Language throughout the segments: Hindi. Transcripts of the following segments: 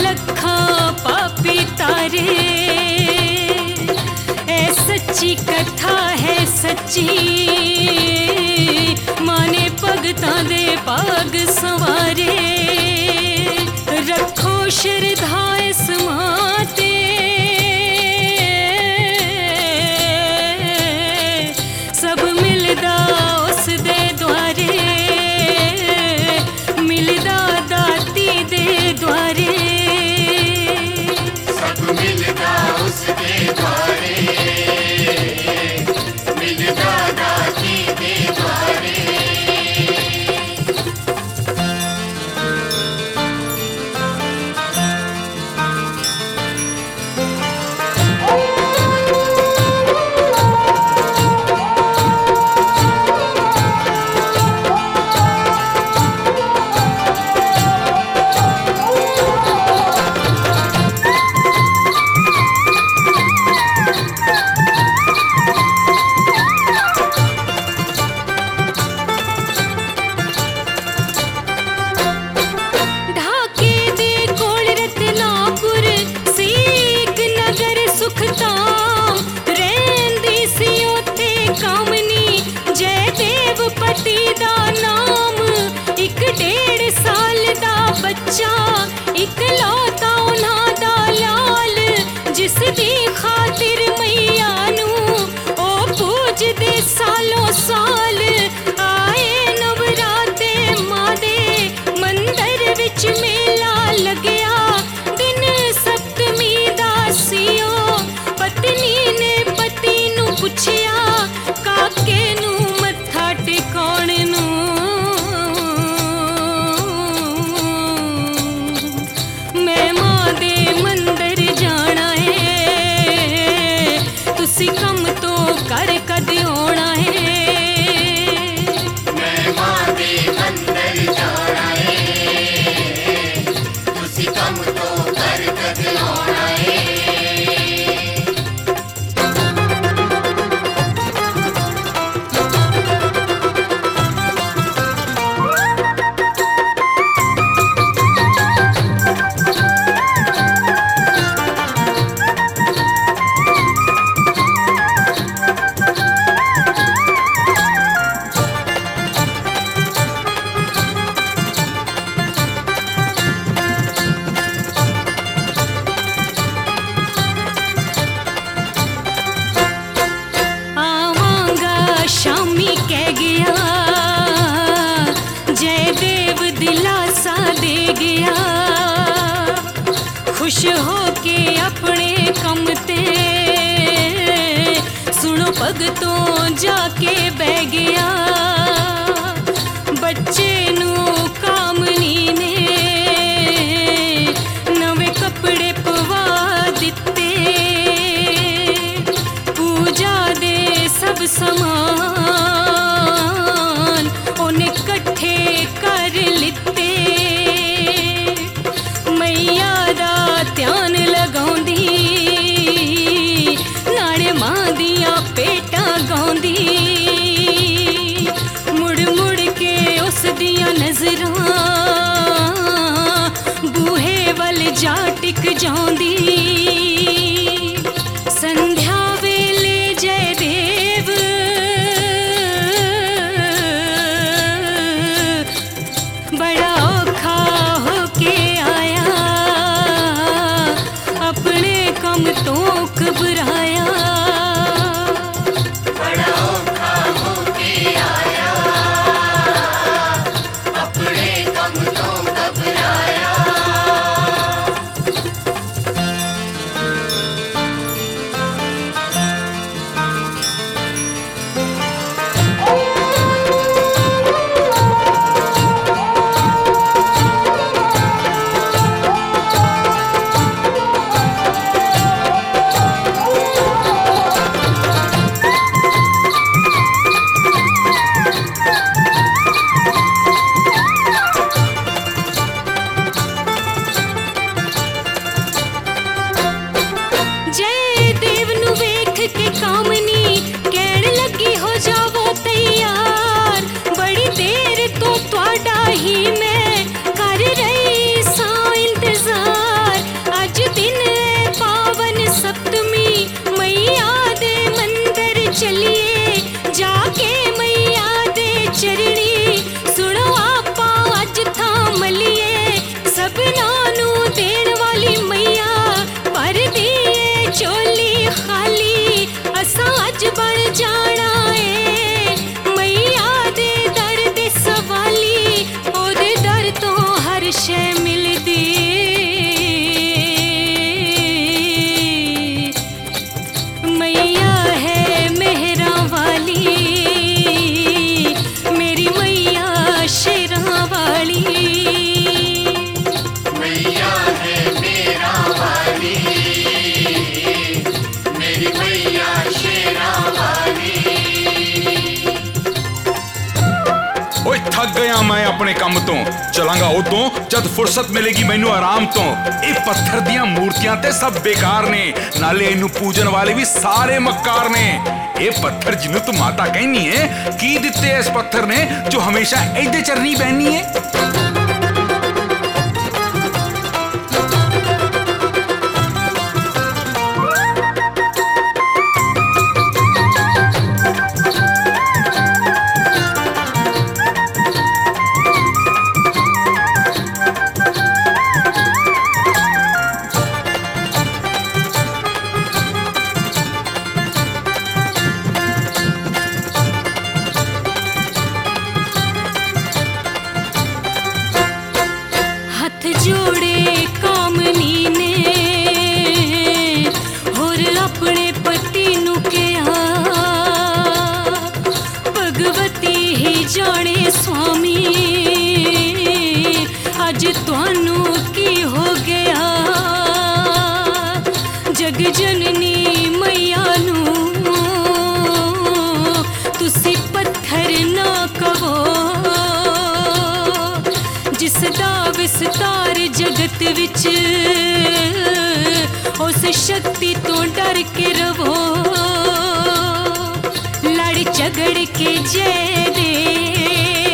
लखा पापी तारे। ए सच्ची कथा है सच्ची, माने भगतां दे पाग संवारे। रखो श्रद्धा इस मां ते, सब मिलदा उस दे द्वारे, मिलदा दाती दे द्वारे। सब मिलदा उस दे द्वारे, मिलदा दाती दे द्वारे। खुश होके अपने कम ते सुनो भगतों जाके बह गया। बच्चे नू कामनी ने नवे कपड़े पवा दिते, पूजा दे सब समान उन्हें कट्ठे कर लिते। मैया दा ध्यान लगाउंदी नाले मां दियां पेटां गाउंदी, मुड़ मुड़ के उस दियां नजरां बूहे वल जा टिक जाउंदी। संध्या वेले जय देव बड़ा औखा होके आया, अपने कम तो घबराया। बड़ा औखा होके आया, अपने कम तो घबराया। जय देव नु वेख के कामनी कहण लगी हो जावो तैयार, बड़ी देर तो त्वाडा ही मैं कर रही सा इंतजार। अपने काम तो चलांगा उदों जद फुर्सत मिलेगी मैनू आराम तो। ये पत्थर दियां मूर्तियां ते सब बेकार ने, नाले इनू पूजन वाले भी सारे मक्कार ने। ये पत्थर जिन्हों तू माता कहनी है की दिते इस पत्थर ने जो हमेशा ऐदे चरनी बहनी है। जोड़े कामनी ने होर अपने पति नू कहा, भगवती ही जाने स्वामी अज तुहानू की हो गया। जग जननी मैया नू तुसी पत्थर ना कहो, जिसदा विस्तार जगत विच उस शक्ति तो डर के रवो। लड़ झगड़ के जय दे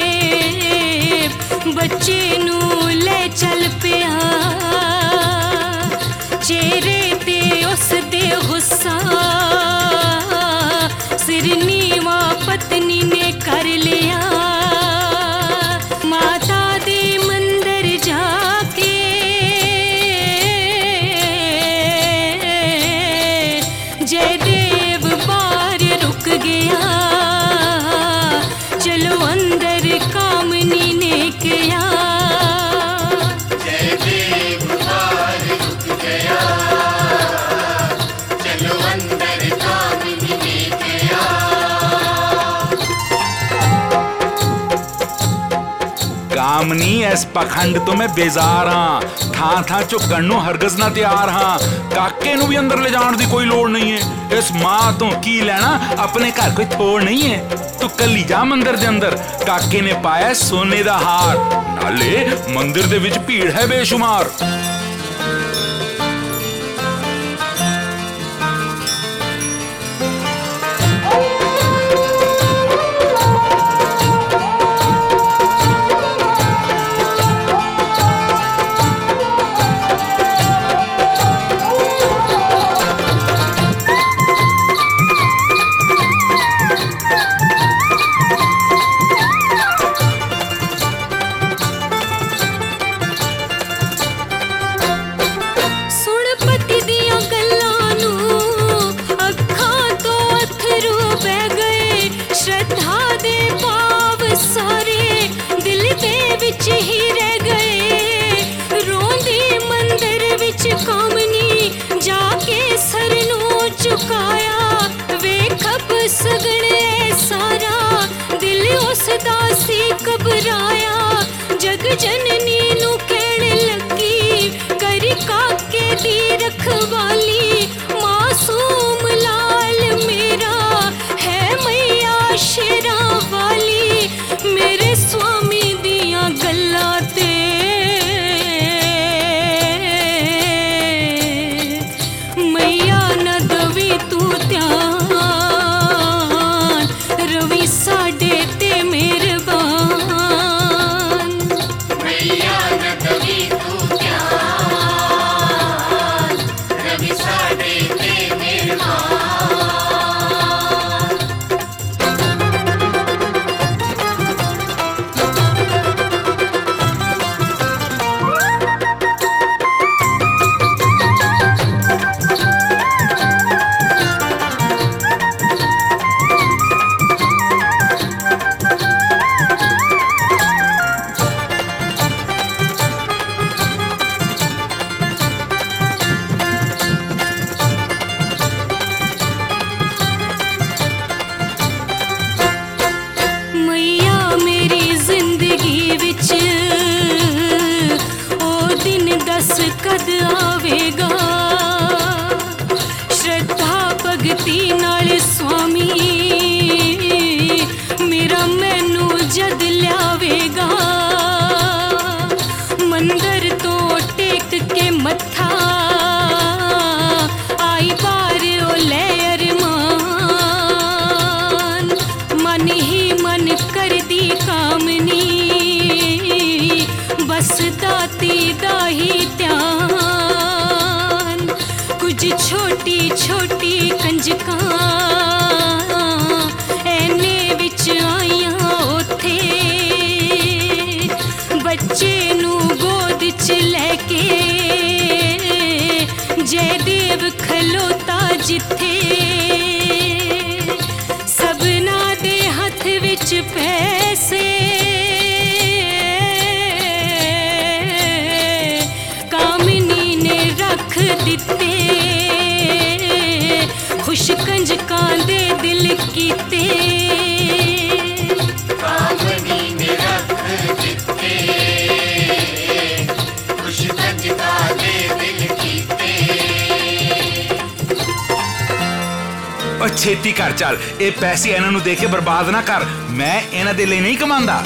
बच्चे नू ले चल पिया, चेहरे ते उस दे गुस्सा सिर नीवा पत्नी ने कर लिया। माता दे मंदिर जाके जयदेव बाहर रुक गया, चलो अंदर कामनी ने किया। जयदेव बाहर रुक गया, चलो अंदर कामनी ने किया। कामनी इस पखंड तो मैं बेजार हाँ, थां थां झुकण नूं हरगज ना तैयार हाँ। काके नूं भी अंदर ले जाण दी कोई लोड़ नहीं है। इस मां तो की लेना, अपने घर कोई थोड़ नहीं है। तू कली जा मंदिर दे अंदर, काके ने पाया सोने दा हार, नाले मंदिर दे विच भीड़ है बेशुमार। घबराया जग जननी नू कहने लगी, करी काके दी रखवाली मासूम लाल मेरा है मैया शेरा वाली। मेरे स्वामी दियां गल्लां ते मैया न दवी तू ध्यान, रवि साडे ते मेहरबान। मैया न दवी तू ध्यान, रवि साडे ते मेहरबान। मैया मेरी जिंदगी विच ओ दिन दस कद आवेगा, श्रद्धा भगती नाल स्वामी मेरा मैनू जद लियावेगा। जिथे सबना दे हथ विच पैसे कामनी ने रख दिते खुश कंजकां दे दिल कीते कामनी ने रख दिते खुश कंजकां दे दिल कीते ओ छेती कर चल ये पैसे इन्हां नूं दे के बर्बाद ना कर मैं इन्हां दे लिए नहीं कमांदा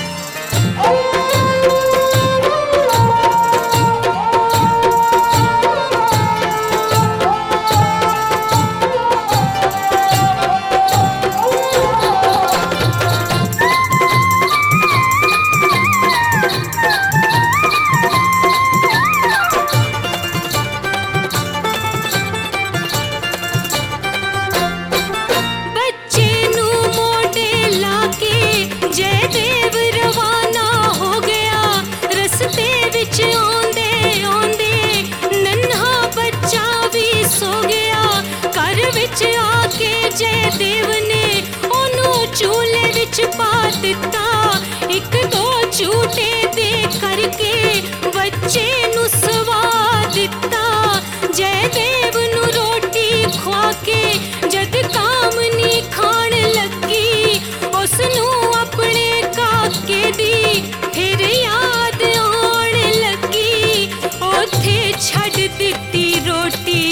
जयदेव ने ओनू चूल्हे विच पा दिता एक दो झूठे दे करके बच्चे नू सवा दिता जयदेव नू रोटी खुआ के जद कामनी खाण लगी उसनू अपने काके दी फिर याद आण लगी ओथे छड़ दिती रोटी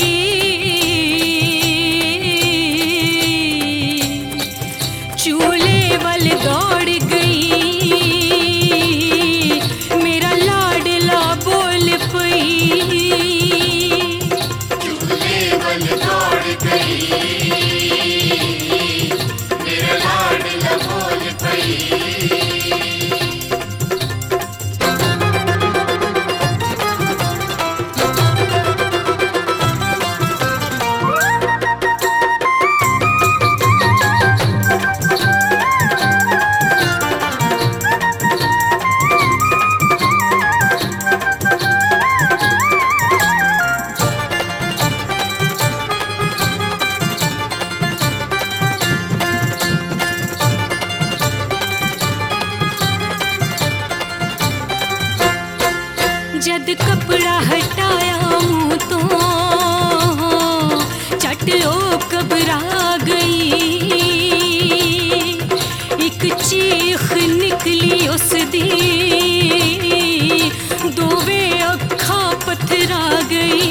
चूल्हे वल दौड़ गई मेरा लाडला बोल पई चूल्हे वल दौड़ गई मेरा लाडला बोल पई जद कपड़ा हटाया मुंह तो चट ओ घबरा गई एक चीख निकली उसदी दोवे अखां पथरा गई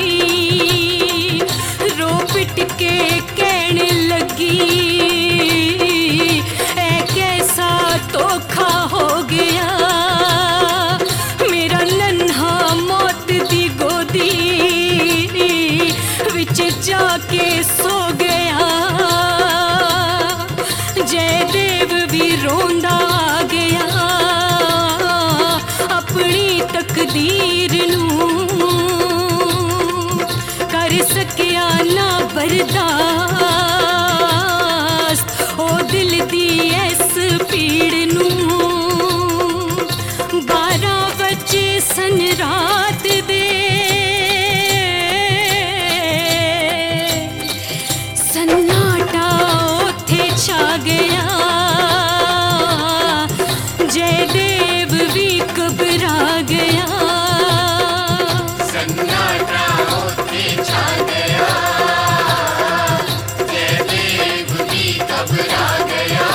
रो पिट के कहण लगी ऐ कैसा धोखा हो गया मेरा नन्हा मौत दी गोदी विच जाके सो गया जयदेव भी रोंदा गया अपनी तकदीर नू कर सकिया ना बर्दाश्त ओ दिल दी ऐस पीड़ नू 12 बजे सन रात दे सन्नाटा ओथे छा गया जयदेव भी घबरा गया सन्नाटा होते छा गया जयदेव भी घबरा गया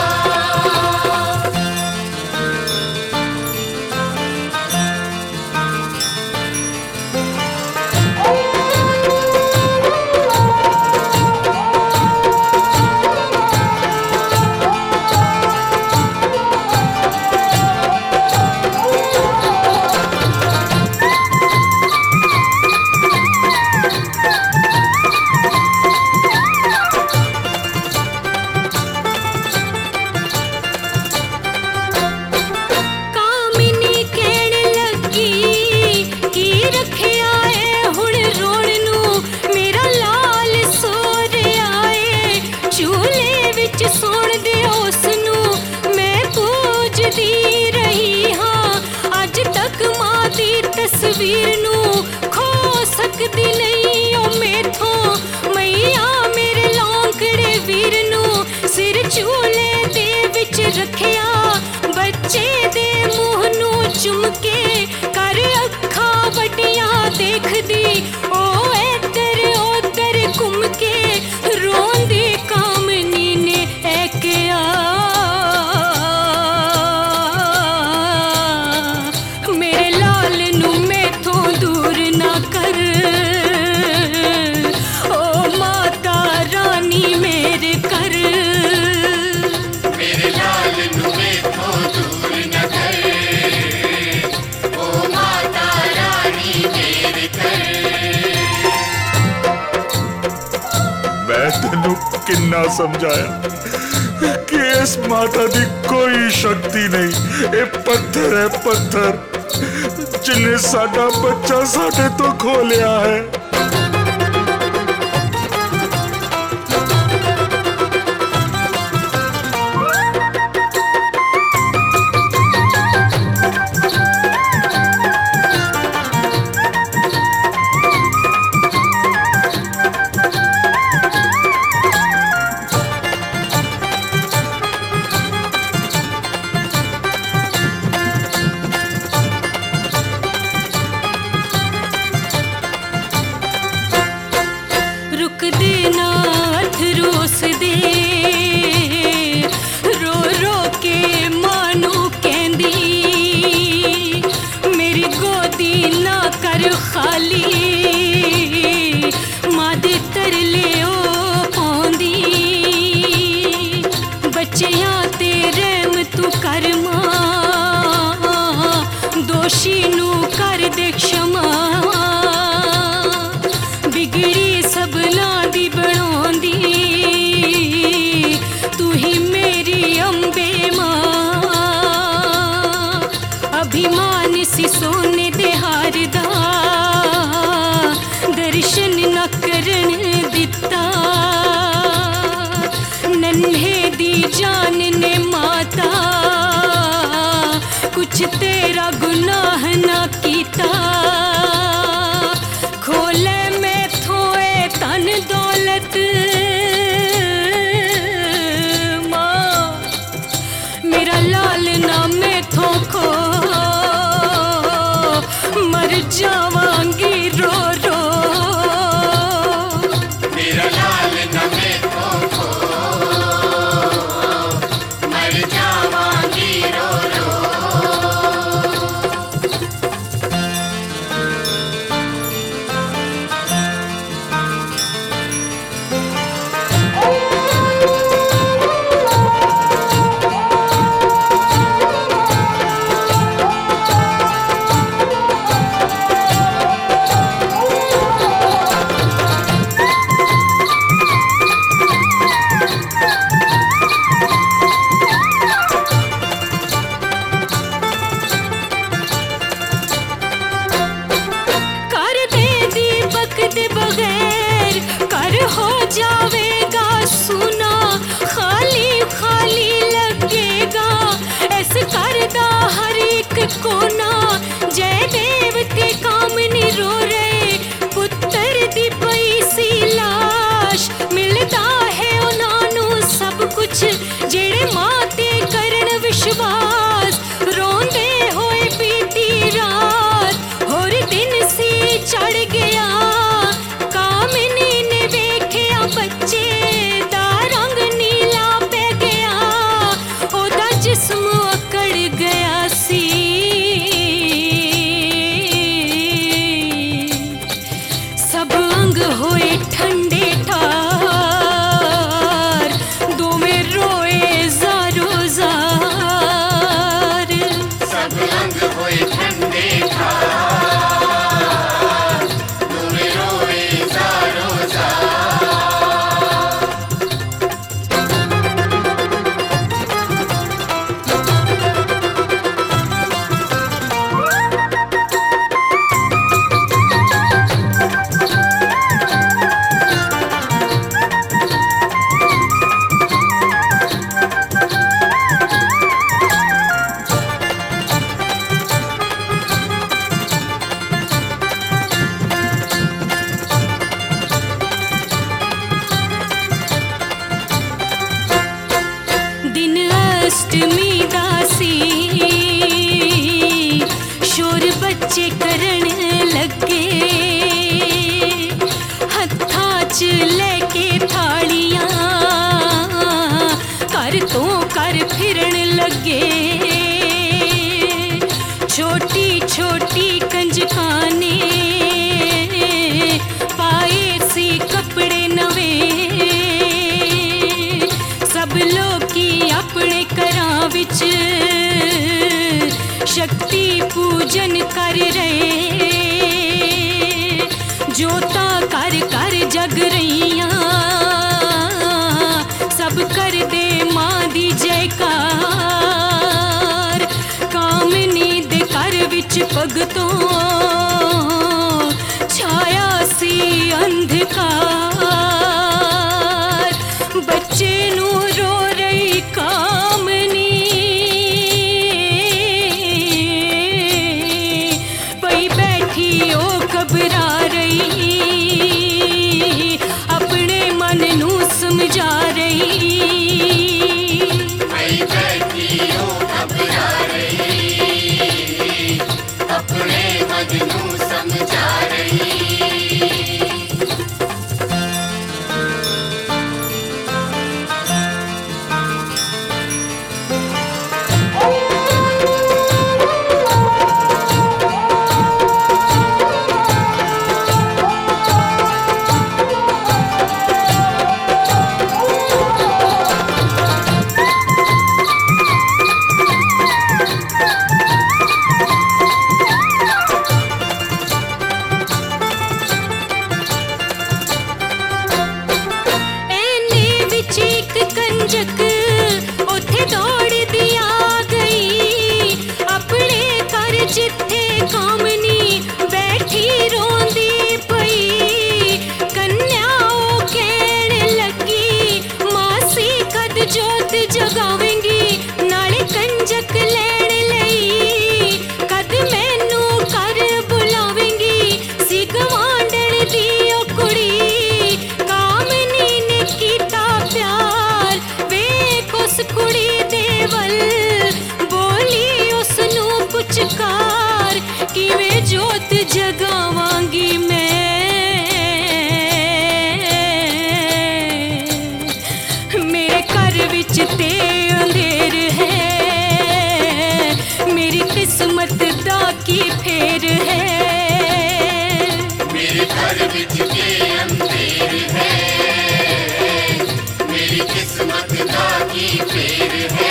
रखिया बच्चे दे मुंह नू चुम के कर अखा वड्डियां देखदी ओ इधर उधर घुम के रोंदी कामनी ने ऐकिया मेरे लाल नू मैथों दूर ना कर ओ माता रानी मेरे कर मेरे लाल नू मैथों दूर न कर ओ माता रानी मेरे कर मैं तेनू किन्ना समझाया कि इस माता दी कोई शक्ति नहीं, ये पत्थर है पत्थर जिन्हें साडा बच्चा साडे तो खो लिया है। रुक देना अथरोस दे रो रो के मानू कहंदी मेरी गोदी ना कर खाली मां दे तरले ओ पाउंदी बच्चियां ते रहम तू कर मां दोषी नू कर दे क्षमा बिगड़ी सबना दी बनांदी तू ही मेरी अम्बे मां अभिमान सी सोने दे हार दा दर्शन न करन दिता नन्हे दी जान ने माता कुछ तेरा गुनाह ना कीता खोले मैथों ए तन दौलत मां मेरा लाल ना मैथों खो मर जावांगी रो रो मेरा लाल न मैथों खो मर जावांगी रो रो कर दे दीपक दे बगैर कर हो जावेगा सुना खाली खाली लगेगा ऐस करदा हर एक कोना जय देव ते कामनी रो रहे पुत्र दी पई सी लाश मिलदा है उन्हां नू सब कुछ जेड़े मां ते करन विश्वास रोंदे होए बीती रात होर दिन सी चढ़ गया कामिनी ने वेख्या बच्चे दा रंग नीला पै गया ओदा जिस्म अकड़ गया सी सब अंग होए ठंडे ठार दोवें रोए ज़ारो ज़ार सब अंग होए ठंडे ठार रोए रोए ज़ारो ज़ार जोता कर कर जग रहियां सब कर दे मां दी जयकार कामनी दे घर विच भगतों छाया सी अंधकार बच्चे नू रो रही कामनी पई बैठी ओ घबरा रही अपने मन नू समझा रही पई बैठी ओ घबरा रही अपने मन नू समझा रही उथे दौड़ दिया गई अपने घर जिथे कामनी बैठी रोंदी पई कन्या ओ कहण लगी मासी कद जोत जगावेंगी नाले कंजक लैण लई कद मैनू कर बुलावेंगी सी गवांढण दी ओ कुड़ी कामनी ने कीता प्यार उस कुड़ी दे वल बोली उसनू पुचकार किवें जोत जगावांगी मैं मेरे घर विच ते अंधेर है मेरी किस्मत दा की फेर है मेरे घर विच के अंधेर है मेरी किस्मत दा की फेर है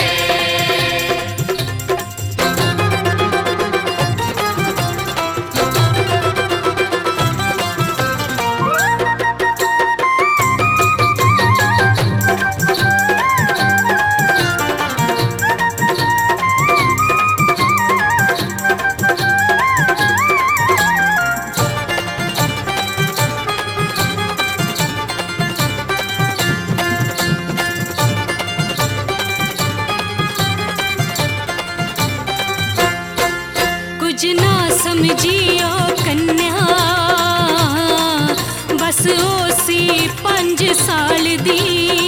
कुछ ना समझियो कन्या बस ओसी 5 साल दी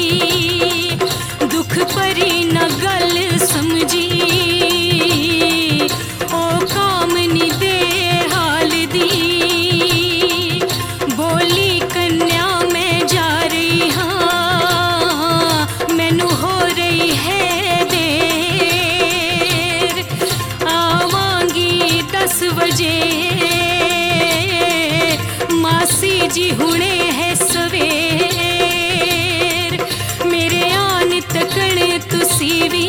दुख भरी न गल समझी ओ कामनी दे हाल दी बोली कन्या मैं जा रही हाँ मैनू हो रही है देर आवांगी 10 बजे मासी जी हुणे है सवेर मेरे आन तकण तुसी भी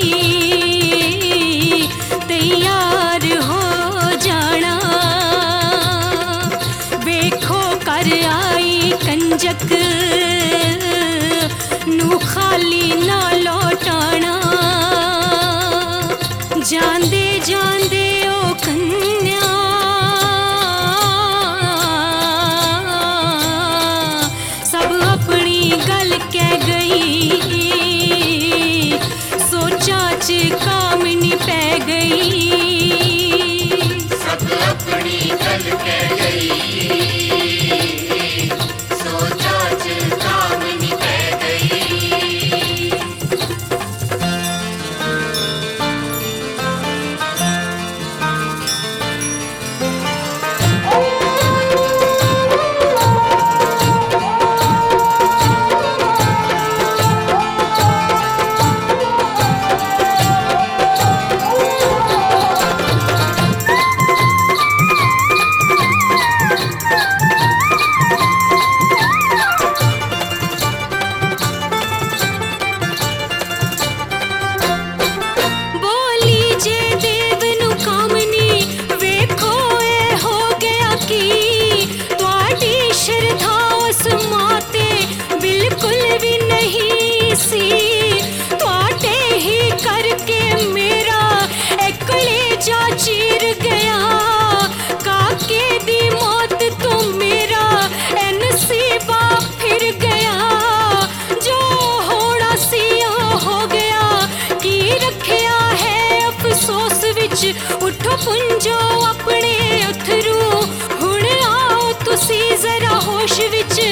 तैयार हो जाना वेखो कर आई कंजक नू खाली ना लौटाना जांदे जांदे ओ कन्या सब अपनी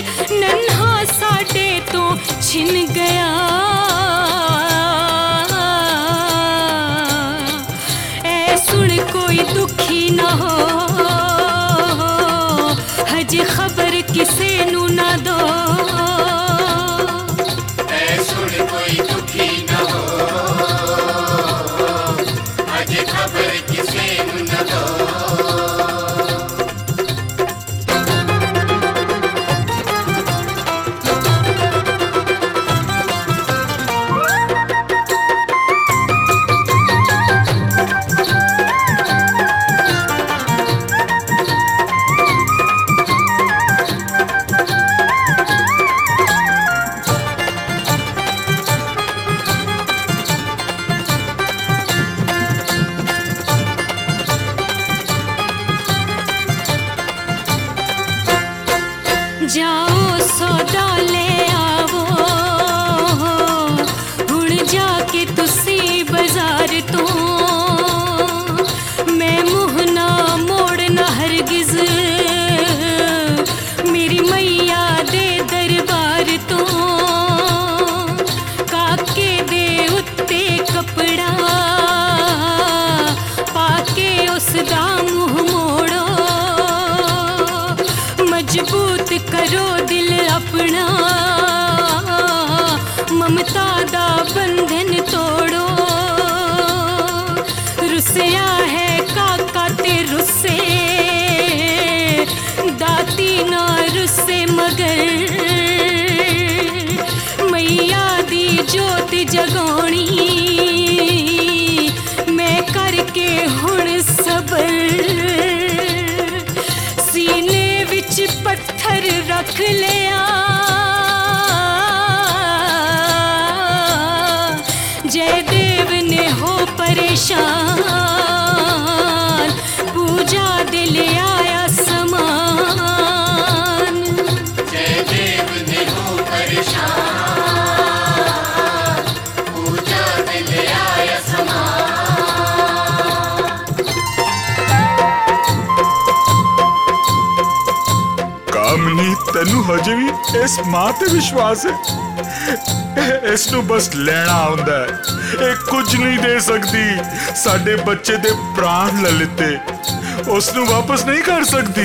नन्हा साडे तो छिन गया। ऐ सुन कोई दुखी ना हो, हजे खबर किसे नू ना दो। ऐ सुन कोई दुखी न हो, हजे खबर किसे नू न दो। जाओ सौदा ले आवो, हुण जाके तुसी बाजार तो। मैं मुँह ना मोड़ना हरगिज मेरी मैया दे दरबार तो। काके दे उत्ते कपड़ा पाके उसदा मुँह मोड़ो। मजबूत करो दिल अपना, ममता दा बंधन तोड़ो। रुसिया है काका ते रुसे, दाती ना रुसे मगर। मैया दी जोत जगानी मैं करके हुण सबर। सीने विच पत्थर रख लिया, जयदेव ने हो परेशान। पूजा दे ले आया समान। जयदेव ने हो परेशान, पूजा दे ले आया समान। कामनी तेनू हजे भी इस मां ते विश्वास है? इस नू बस लेना आउंदा है, ये कुछ नहीं दे सकती। साडे बच्चे दे प्राण ललिते उस नू वापस नहीं कर सकती।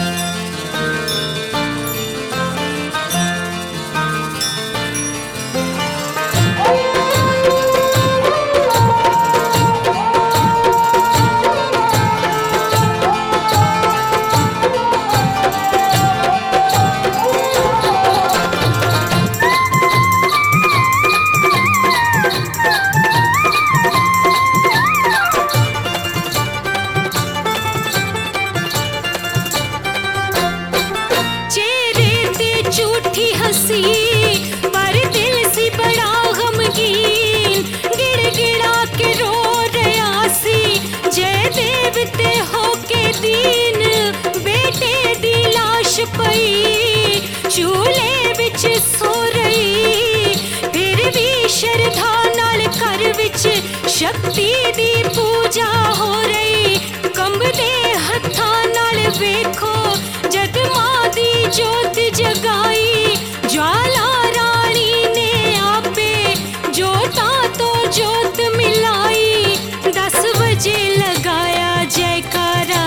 झूठी हंसी पर दिल सी बड़ा गमगीन। गिड़गिड़ा के रो रहा सी जयदेव ते होके दीन। बेटे दी लाश पई चूल्हे विच सो रही, फिर भी श्रद्धा नाल घर विच शक्ति दी पूजा हो रही। कंबदे हत्थां नाल वेखो जद मां दी जोत जगाई। ज्वाला रानी ने आपे जोता तो जोत मिलाई। 10 बजे लगाया जयकारा,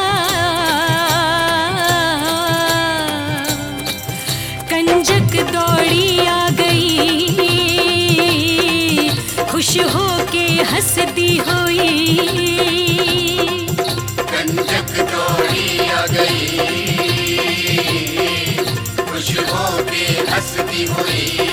कंजक दौड़ी आ गई। खुश होके हंसती हुई, कंजक दौड़ी आ गई। खुश होके हंसती हुई।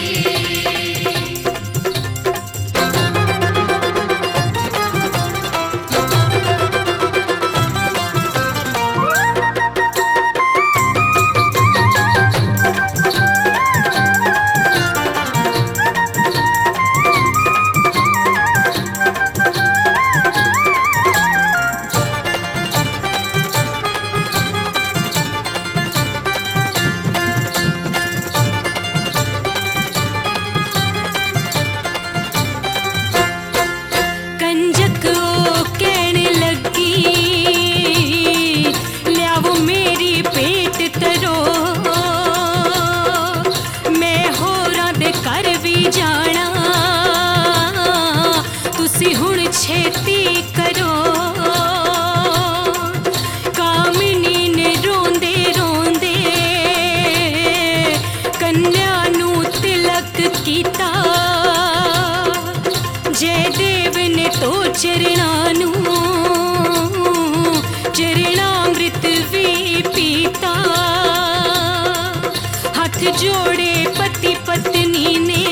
हाथ जोड़े पति पत्नी ने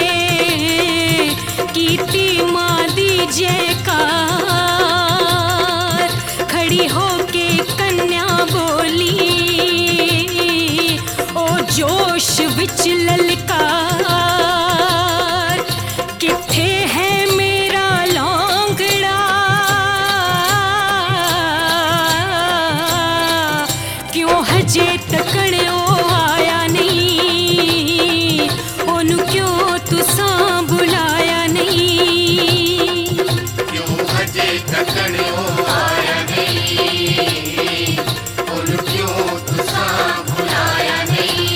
कीती मां दी जयकार। खड़ी होके कन्या बोली ओ जोश विच ललकार, किथे है मेरा लौंगड़ा, क्यों हजे तकण ओ आया नहीं, ओनू क्यों तुसां बुलाया नहीं, क्यों हजे तकण ओ आया नहीं, ओनू क्यों तुसां बुलाया नहीं।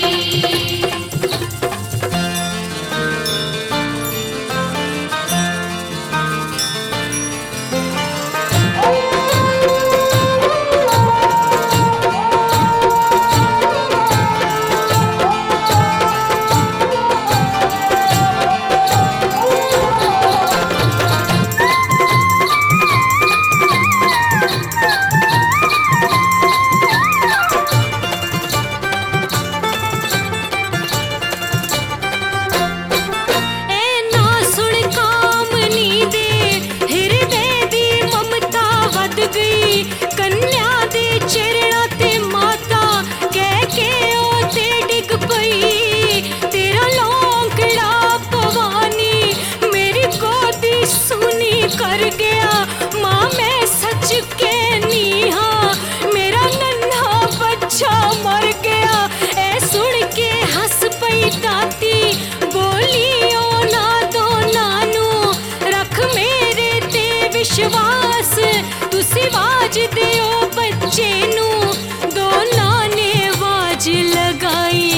कन्या दे चरणा ते माता कह के ओ ते डिग पई, तेरा लौंगड़ा भवानी मेरी गोदी सुनी कर गया। मां मैं सच कहनी हाँ, मेरा नन्हा बच्चा मर गया। ए सुन के हंस पई दाती बोली ओ ना दो नानू, रख मेरे ते विश्वास, तुसी वाज दियो बच्चे नू। दोनां ने वाज लगाई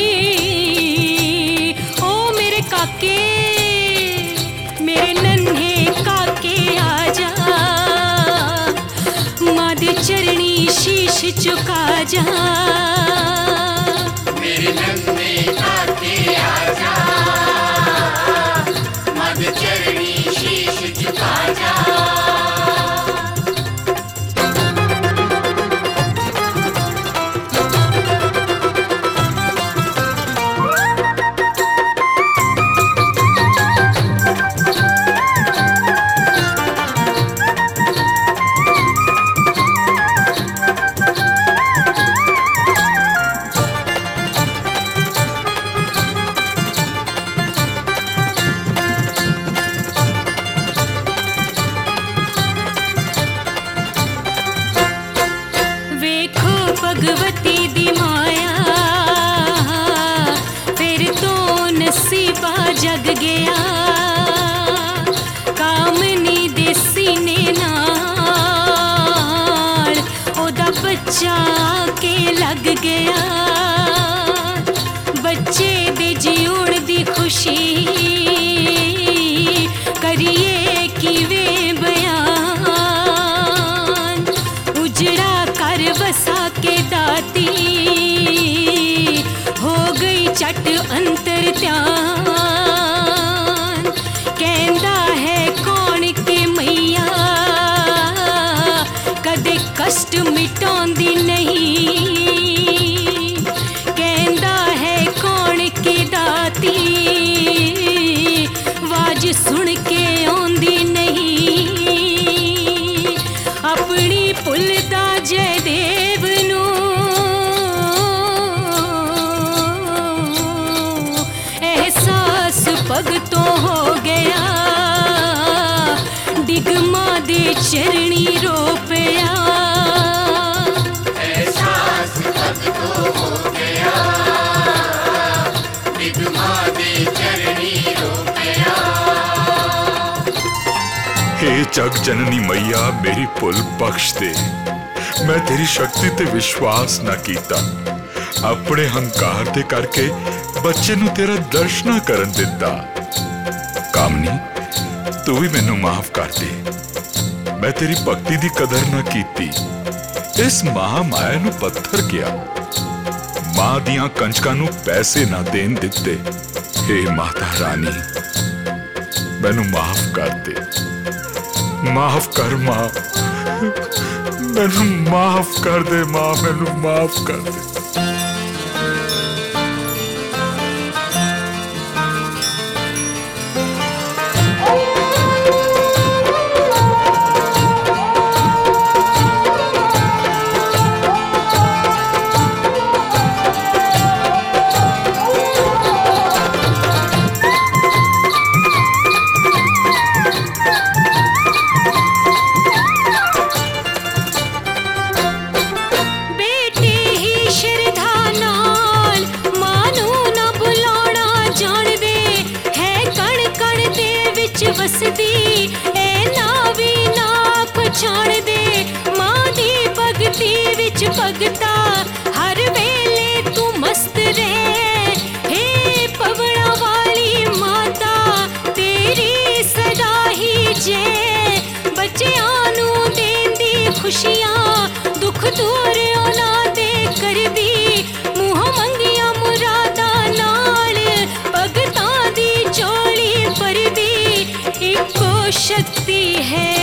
ओ मेरे काके, मेरे नन्हे काके आजा, मां दे चरणी शीश झुका जा। मेरे नन्हे काके आजा, मां दे चरणी शीश झुका जा। भगवती दी माया फिर तो नसीबा जग गया, कामनी दे सीने नाल ओदा बच्चा के लग गया। बच्चे दे जीउण दी खुशी करिए किवें बयान, उजड़ा कर बसा के दाती हो गई चट अंतर ध्यान। कहंदा है कौन के मैया कदे कष्ट मिटांदी नहीं, कहंदा है कौन के दाती वाज सुन के आंदी नहीं। अपनी भुलदा जयदेव नू एहसास भगतों हो गया, डिग मां दे चरणी रो पिया। एहसास भगतों हो गया, डिग मां दे चरणी रो पिया। हे जग जननी मैया मेरी भुल बख्श दे, मैं तेरी शक्ति ते विश्वास ना कीता, अपने हंकार दे करके बच्चे नू तेरा दर्शन करन दिता। कामनी तू भी मैनू माफ कर दे, मैं तेरी भक्ति दी कदर ना कीती, इस महामाया नू पत्थर किया, मां दियां कंजकां नू पैसे ना देन दिते। हे माता रानी मैनू माफ कर दे, माफ कर मां, मैनू माफ कर दे मां, मैनू माफ कर दे। विच भगता हर वेले तू मस्त रहे। हे पवना वाली माता तेरी सदा ही जे बच्चियां नू देंदी खुशियां दुख दूर उन्हां दे करदी मुँह मंगिया मुरादा नाल भगतां दी झोली भरदी इको शक्ति है